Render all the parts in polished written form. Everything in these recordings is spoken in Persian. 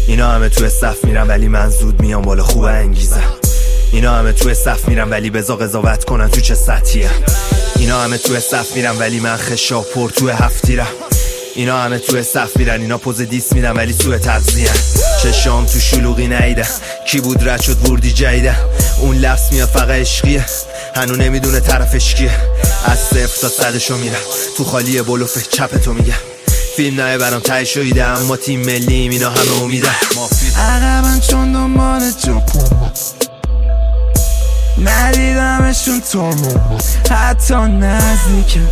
اینا همه تو صف میرن ولی من زود میام بالا خوب انگیزه. اینا همه تو صف میرن ولی بذار قضاوت کنن تو چه سطحیه. اینا همه تو صف میرن ولی من خشاب پر تو هفتیرم. اینا همه تو صف میرن اینا پوز دیس میدن ولی سوء تغذیه. چشام تو شلوغی نیده کی بود رد شد وردی جیده. اون لفظ میاد فقط عشقیه هنو نمیدونه طرفش کیه. از 0 تا 100 میرم تو خالی بلوفه چپ تو میگم. فیلم نه برام تای شده اما تیم ملیم اینا همه امیده. عقبن چون دنبال جاپون ندیدمشون تا حتی نزدیکم.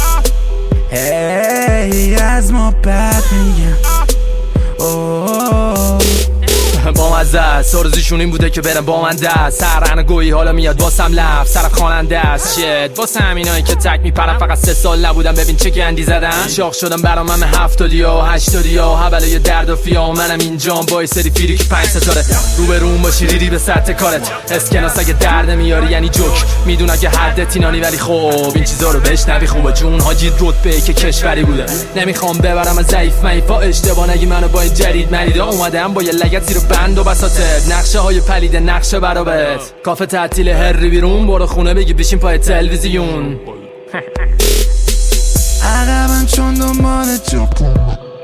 هی از ما بد میگم. با مزه است آرزوشون این بوده که برم با من دست. سرحن گویی حالا میاد واسم لفظ صرف خواننده است. شت واسه همینایی که تک میپرم فقط 3 سال نبودم ببین چه گندی زدن. شاخ شدم برام همه 70 و 80 و حوالای درد و فیا. منم اینجام با سری فیری که 5 ستاره روبروم باشی ریدی به سطح کارت. اسکناس اگه درد میاری یعنی جوک میدونن که حد تینانی ولی خب این چیزا رو بشنوی خوبه جون حاجی رتبه که کشوری بوده. نمیخوام ببرم از ضعیف مایفا اشتباه نگی منو با این جدید مریده اومدم با یه لگت زیر بند و بساطت. نقشه های پلیده نقشه برابت کافه تعطیل هری بیرون برو خونه بگی بشین پای تلویزیون. عقبن چون دنبال جاپون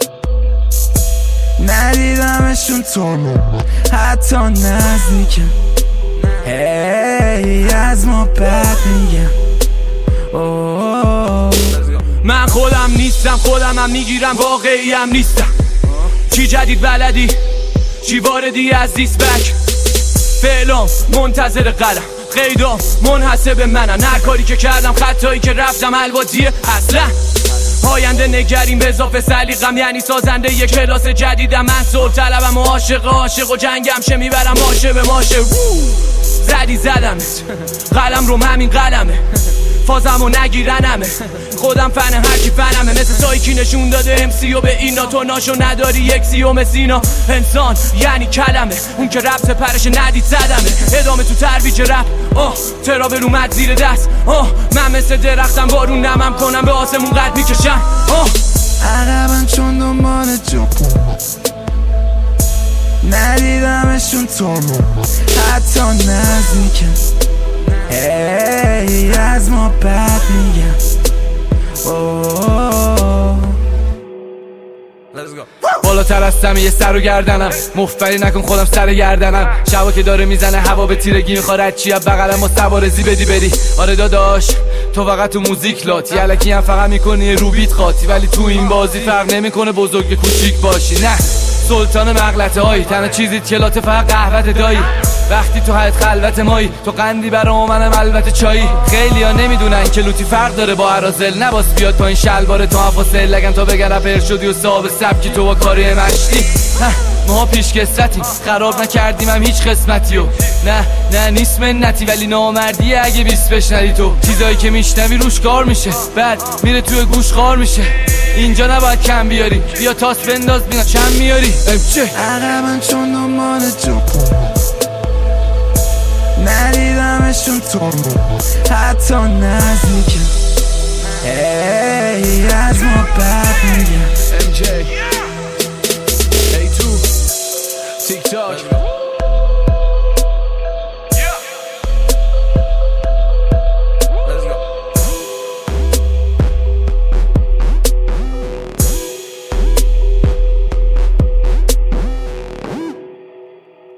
ندیدمشون تا حتی نزدیکم. هی از ما بد میگم. من خودم نیستم خودم هم میگیرم واقعی هم نیستم. چی جدید بلدی چی واردی از دیسبک. فعلام منتظر قلم قیدام منحصر به منن. هر کاری که کردم خطایی که رفتم الوادیه اصلا. آینده نگریم به اضافه سلیقم یعنی سازنده یک کلاس جدیدم. من صلح طلبم و عاشق و جنگم شه میبرم ماشه به ماشه. زدی زدمت قلم رو همین قلمه فازمو نگیرنمه. خودم فن هرکی فنمه مثل سایکی نشون داده امسی و به اینا تو ناشو نداری یک سیوم سینا. انسان یعنی کلمه اون که ربط پرش ندید زدمه. ادامه تو ترویج رپ ترابل اومد زیر دست. من مثل درختم بارون نمم کنم به آسمون قد میکشم. عقبن چون دنبال جاپون ندیدمشون تا حتی نزدیکم. هی از ما بد میگم. بالاتر هستم یه سر و گردنم مفبری نکن خودم سر گردنم. شبا که داره میزنه هوا به تیرگی میخواد چی از بغلم و سوارزی بدی بری. آره داداش تو فقط تو موزیک لاتی الکی هم فقط میکنی رو بیت قاطی ولی تو این بازی فرق نمیکنه بزرگ کوچیک باشی. نه سلطان مغلطه هایی تنها چیزی که لاته فقط قهوت دایی. وقتی تو حیط خلوت مایی تو قندی برا منم البته چایی. خیلی ها نمیدونن که لوتی فرق داره با عرازل. نباس بیاد پایین شلوار تو حفاظل لگن تا بگن رپر شدی و صاحب سبکی تو با کاری مشتی. ما پیش کسرتیم خراب نکردیم هم هیچ قسمتیو. نه نیست منتی ولی نامردیه اگه 20 بشنری تو. چیزایی که میشنوی روش کار میشه بعد میره توی گوش خار میشه. اینجا نباید کم بیاری بیا تاس بنداز بینا چند میاری. عقبن چون دنبال جاپون ندیدمشون تا حتی نزدیکم. هی از ما بد میگم. MJ A2 TikTok